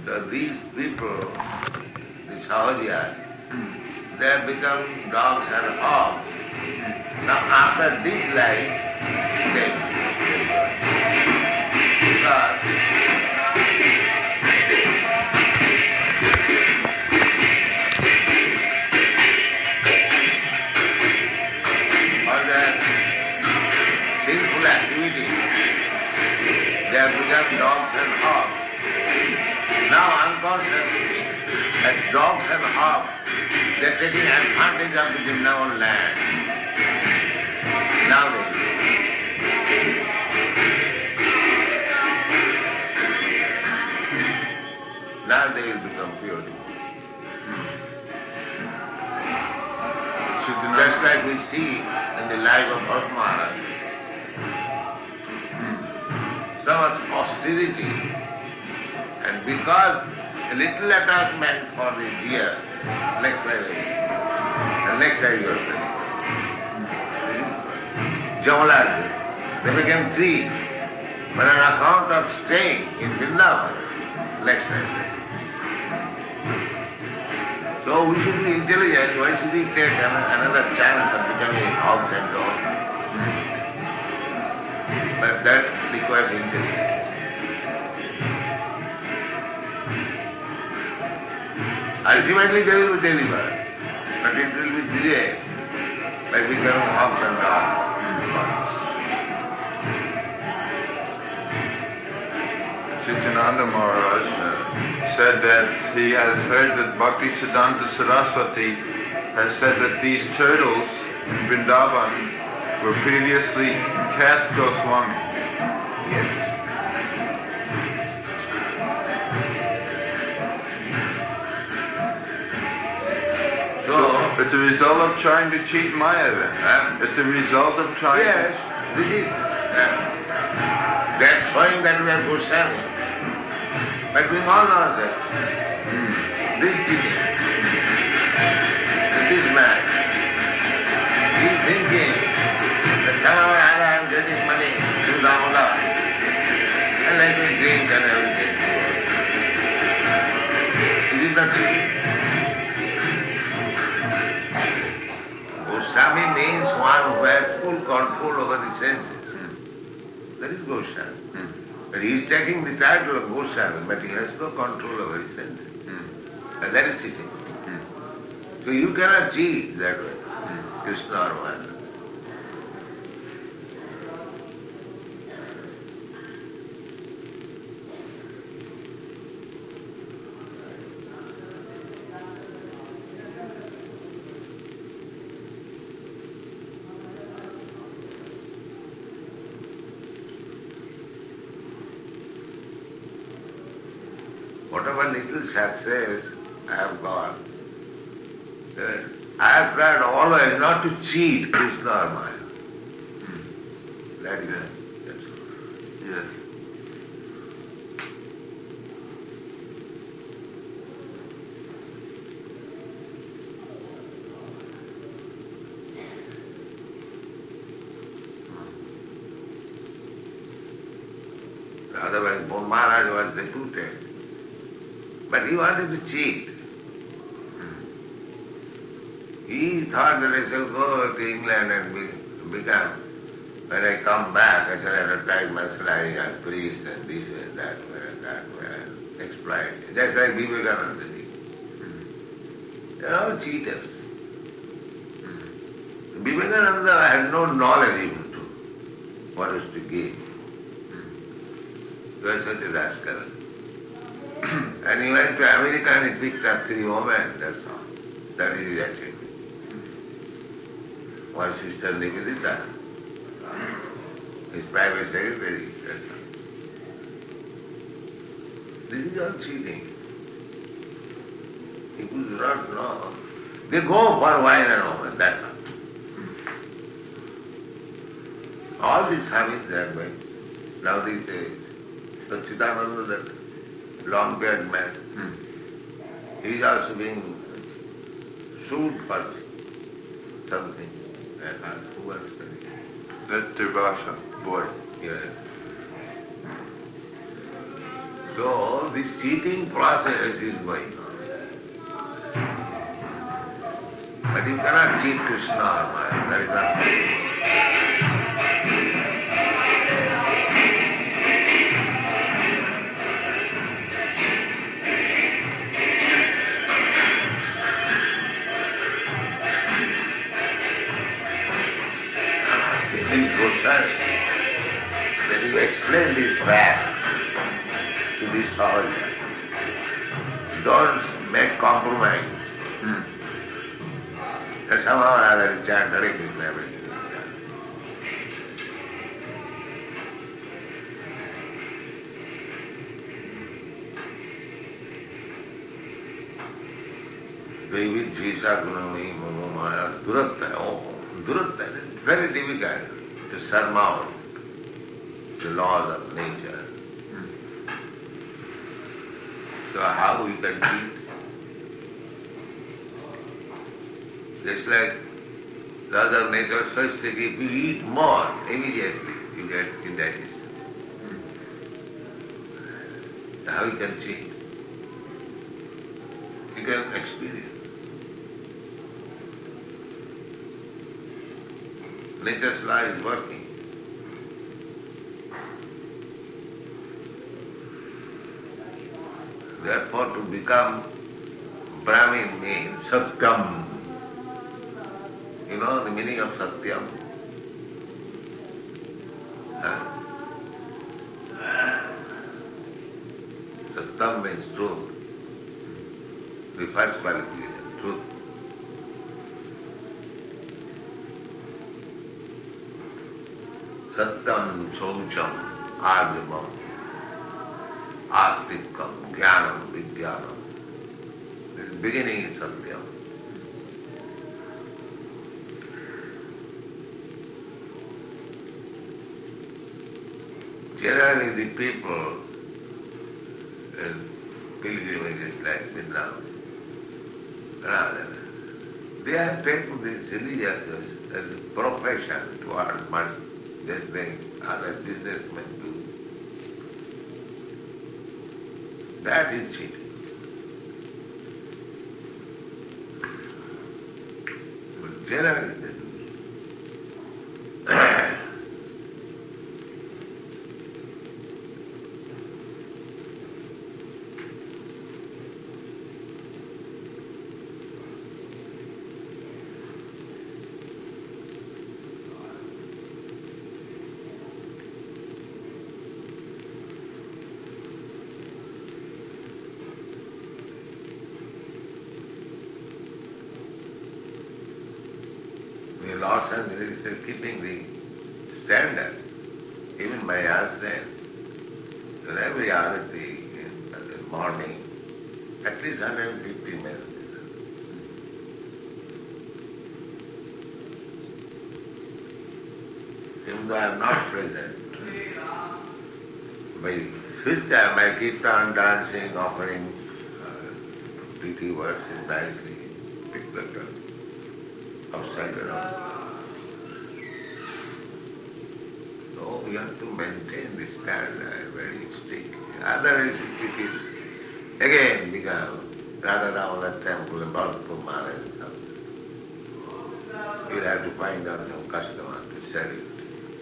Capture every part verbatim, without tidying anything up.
So these people, the Sahajiyas, they have become dogs and hogs. Now after this life, they because all their sinful activities, they have become dogs and hogs. Now unconsciously, as dogs and hogs, they are taking advantage of the Vrindavan land. Now they Now they will become pure devotees. Just like we see in the life of Bharat Maharaj, so much austerity, and because a little attachment for the deer, next time, and next time you are saying, Jamalas, they became three, but on account of staying in Vrindavan, next time. So we should be intelligent. Why should we take another chance of becoming hogs and dogs? But that requires intelligence. Ultimately they will be delivered, but it will be delayed by becoming hogs and dogs. Chittananda Maharaj uh, said that he has heard that Bhakti Siddhanta Saraswati has said that these turtles in Vrindavan were previously caste Goswami. Yes. So, it's a result of trying to cheat Maya then. Huh? It's a result of trying Yes, this is uh, that's showing that we are Goswami. By doing all nonsense. Hmm. This is cheating. This man, he is thinking that somehow I am getting money to Damodar and let me drink and everything. It is not cheating. Goswami means one who has full control over the senses. Hmm. That is Goswami. Hmm. But he is taking the title of Goswami, but he has no control over his senses. Hmm. And that is cheating. Hmm. So you cannot cheat that way. Hmm. Krishna or Madhava. Whatever little success I have got, uh, I have tried always not to cheat Krishna or Maya. Hmm. That is yes. That's all. Yes. Otherwise, Maharaj was deputed. But he wanted to cheat. He thought that I shall go to England and be, become, when I come back, I shall advertise myself as a priest and this way, that way, and that way, and exploit. Just like Vivekananda did. They are all cheaters. Vivekananda had no knowledge even to what was to give. He was such a rascal. And he went to America and he picked up three women, that's all. That is his achievement. One sister Nivedita, his private secretary, that's all. This is all cheating. People do not know. They go for wine and woman, that's all. All these service they are going. Now these days, so Chidananda, that long-bearded man, hmm. he is also being sued for something. Uh, who was studying? That's Durvasha, boy. Yes. So this cheating process is going on. But you cannot cheat Krishna or Maya, that is not possible. This Goswami, that you explain this fact to this audience. Don't make compromise. Hmm. That somehow or other you chant Hare Krishna every day. Devi Jisa Gunami Mama Maya Duratta. Oh, Duratta. It's very difficult to surmount the laws of nature. So how we can eat? Just like laws of nature, first thing, if you eat more, immediately you get indigestion. So how you can cheat? You can experience. Nature's law is working. Therefore, to become Brahmin means Satyam. You know the meaning of Satyam? Huh? Satyam means truth. The first qualification, truth. Satyam, Saucham, Arjamam, Astikam, Jnanam, Vijnanam. The beginning is Satyam. Generally the people in pilgrimages like Vrindavan, they have taken this religion as, as a profession to earn money, just like other businessmen do. That is cheating. But generally they do. In Los Angeles, they're keeping the standard. Even my husband, in every arati in the morning, at least one hundred fifty minutes. Even though I am not present, by fifth time I keep on dancing, offering uh, pretty words nicely, pick the girl outside around. So we have to maintain this standard very strict. Otherwise it is again become Radha Damodar temple in Bharatapur Maharaj's house. You'll have to find out some customer to sell it.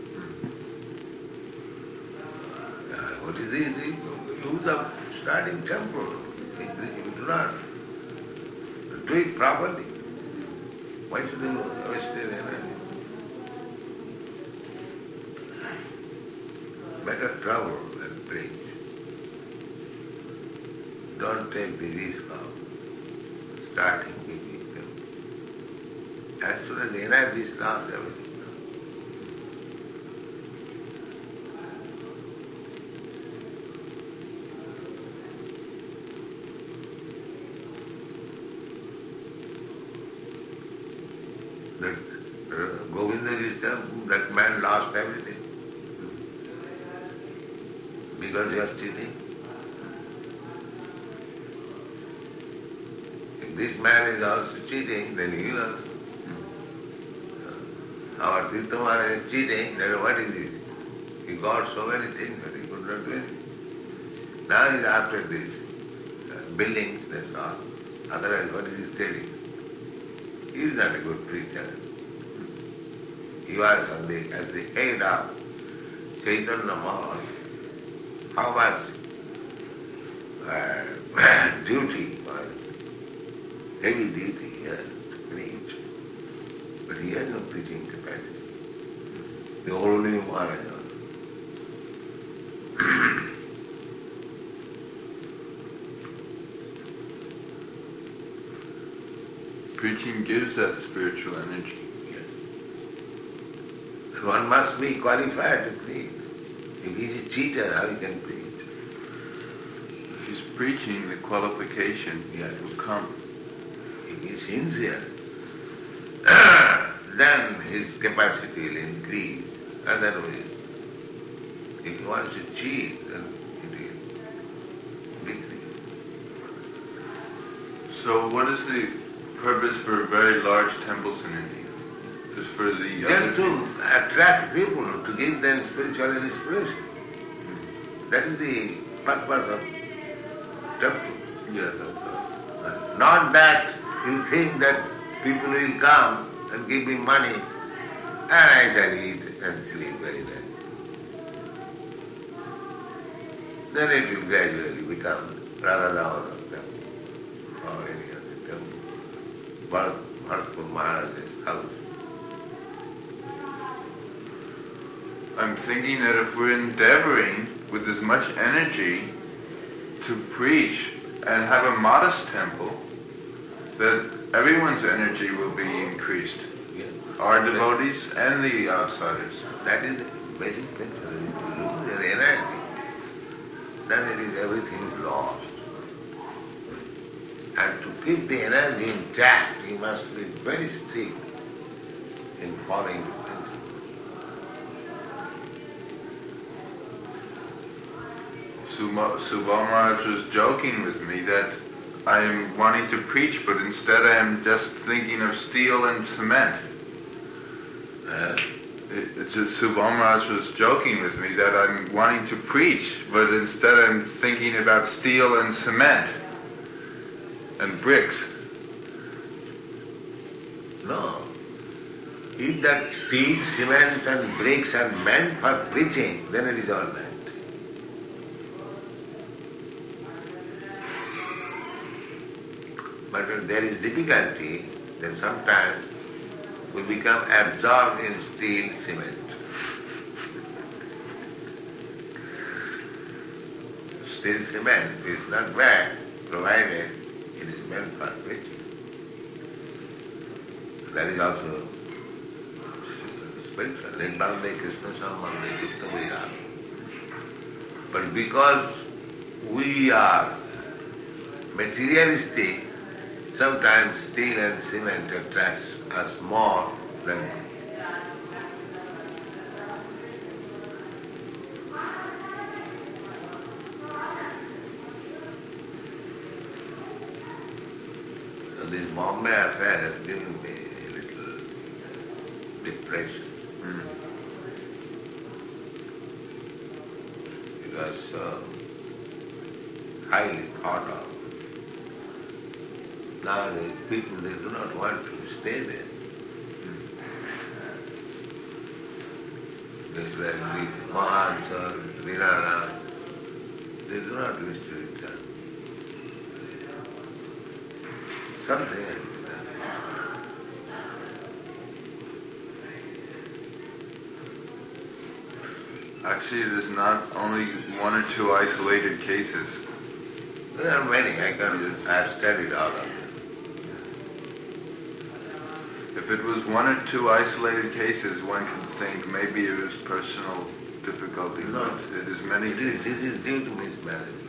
Uh, what is this? The use of starting temple. You do not do it properly. Why should you waste your energy? Better travel than preach. Don't take the risk of starting big people. As soon as the energy stops, everything stops. That uh, Govinda is temple, that man lost everything because he was cheating. If this man is also cheating, then he will also. Our Tirtha Maharaj is cheating, then what is this? He got so many things, but he could not do anything. Now he's after these uh, buildings, that's all. Otherwise, what is he studying? He is not a good preacher. He was on the, as the head of Chaitanya Mosque. How much uh, duty was heavy duty he has to preach. But he has no preaching capacity. The only Maharaj. Preaching gives that spiritual energy. Yes. So one must be qualified to preach. If he is a cheater, how he can preach? If he's preaching, the qualification Yes. will come. If he is sincere, then his capacity will increase. Otherwise, if he wants to cheat, then it will decrease. So what is the purpose for very large temples in India? Just for the Just other to people? attract people, to give them spiritual inspiration. That is the purpose of temple. Yeah, that's all. Not that you think that people will come and give me money and I shall eat and sleep very well. Then it will gradually become Radha temple or any other temple. Bharatpur Maharaj's house. I'm thinking that if we're endeavoring with as much energy to preach and have a modest temple, that everyone's energy will be increased. Yes. Our devotees and the outsiders. That is very painful. If you lose your energy, then it is everything is lost. And to keep the energy intact, you must be very strict in following the principle. Subal Maharaj was joking with me that I am wanting to preach, but instead I am just thinking of steel and cement. Uh, It, it's just, Subal Maharaj was joking with me that I'm wanting to preach, but instead I'm thinking about steel and cement and bricks. no. If that steel, cement and bricks are meant for preaching, then it is all right. But when there is difficulty, then sometimes we become absorbed in steel, cement. Steel, cement is not bad, provided it is meant for preaching. That is also spiritual. Nirmande Krishna Sambandhe Yukta Vairāga. But because we are materialistic, sometimes steel and cement attracts us more than so this Bombay affair has given me a little depression. Mm. It was so highly thought of. Now the people, they do not want to stay there. That's where the Mahans or Virana, they do not wish to return. Something has to be done. Actually, it is not only one or two isolated cases. There are many. I can, I have studied all of them. If it was one or two isolated cases, one can think maybe it was personal difficulty, No. but it is many It is, cases. this is due to mismanagement.